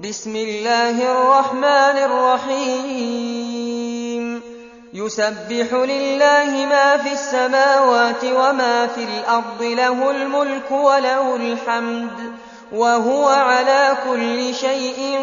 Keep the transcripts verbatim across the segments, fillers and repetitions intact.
بسم الله الرحمن الرحيم يسبح لله ما في السماوات وما في الأرض له الملك وله الحمد وهو على كل شيء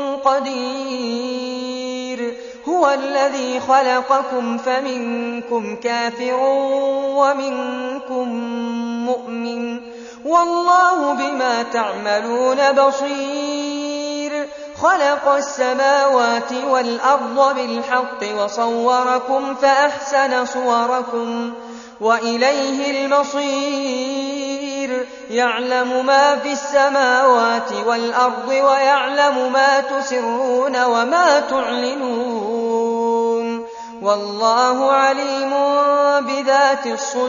قدير هو الذي خلقكم فمنكم كافر ومنكم مؤمن والله بما تعملون بصير خلق السماوات والأرض بالحق وصوركم فأحسن صوركم وإليه المصير يعلم ما في السماوات والأرض ويعلم ما تسرون وما تعلنون والله عليم بذات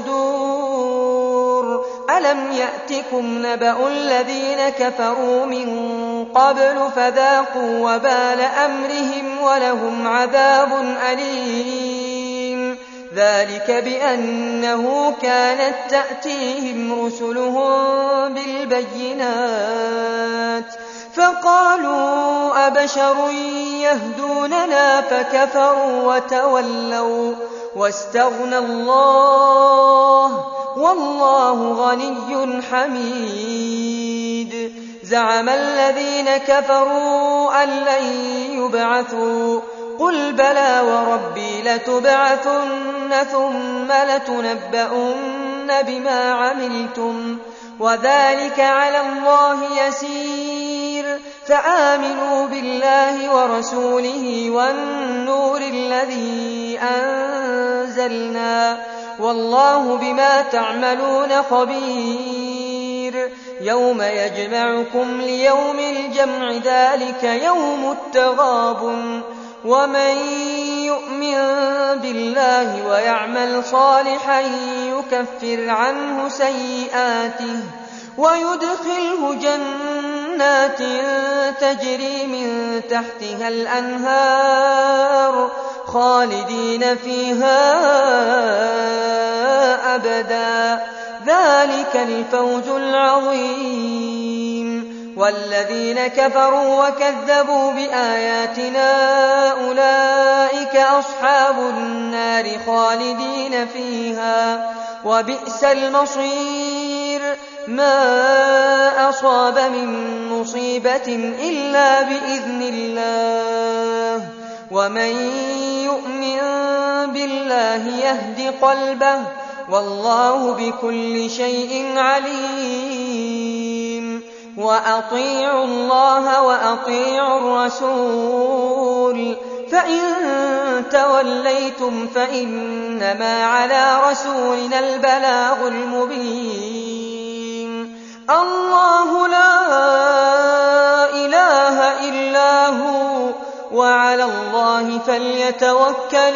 الصدور ألم يأتكم نبأ الذين كفروا من قبل فذاقوا وبال أمرهم ولهم عذاب أليم ذلك بأنه كانت تأتيهم رسلهم بالبينات فقالوا أبشر يهدوننا فكفروا وتولوا واستغنى الله والله غني حميد زعم الذين كفروا أن لن يبعثوا قل بلى وربي لتبعثن ثم لتنبؤن بما عملتم وذلك على الله يسير فآمنوا بالله ورسوله والنور الذي أنزلنا والله بما تعملون خبير يوم يجمعكم ليوم الجمع ذلك يوم التغابن ومن يؤمن بالله ويعمل صالحا يكفر عنه سيئاته ويدخله جنات تجري من تحتها الأنهار خالدين فيها أبدا ذلك الفوز العظيم والذين كفروا وكذبوا بآياتنا أولئك أصحاب النار خالدين فيها وبئس المصير ما أصاب من مصيبة إلا بإذن الله ومن يؤمن بالله يهد قلبه والله بكل شيء عليم وأطيعوا الله وأطيعوا الرسول فإن توليتم فإنما على رسولنا البلاغ المبين الله لا إله إلا هو وعلى الله فليتوكل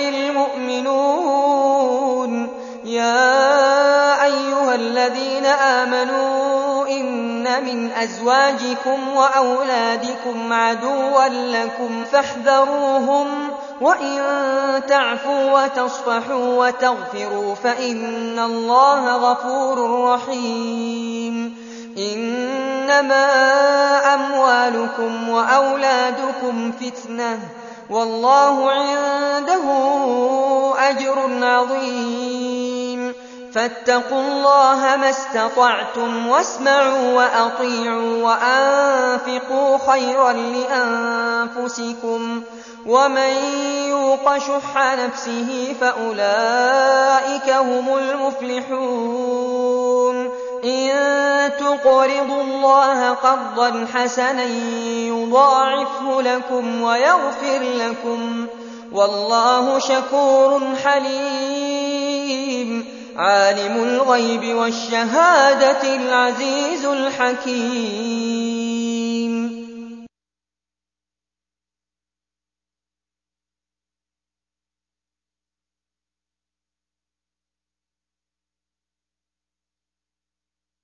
المؤمنون يا أيها الذين آمنوا إن من أزواجكم وأولادكم عدوا لكم فاحذروهم وإن تعفوا وتصفحوا وتغفروا فإن الله غفور رحيم إنما أموالكم وأولادكم فتنة والله عنده أجر عظيم فاتقوا الله ما استطعتم واسمعوا وأطيعوا وأنفقوا خيرا لأنفسكم ومن يوق شح نفسه فأولئك هم المفلحون إن تقرضوا الله قرضا حسنا يضاعفه لكم ويغفر لكم والله شكور حليم عالم الغيب والشهادة العزيز الحكيم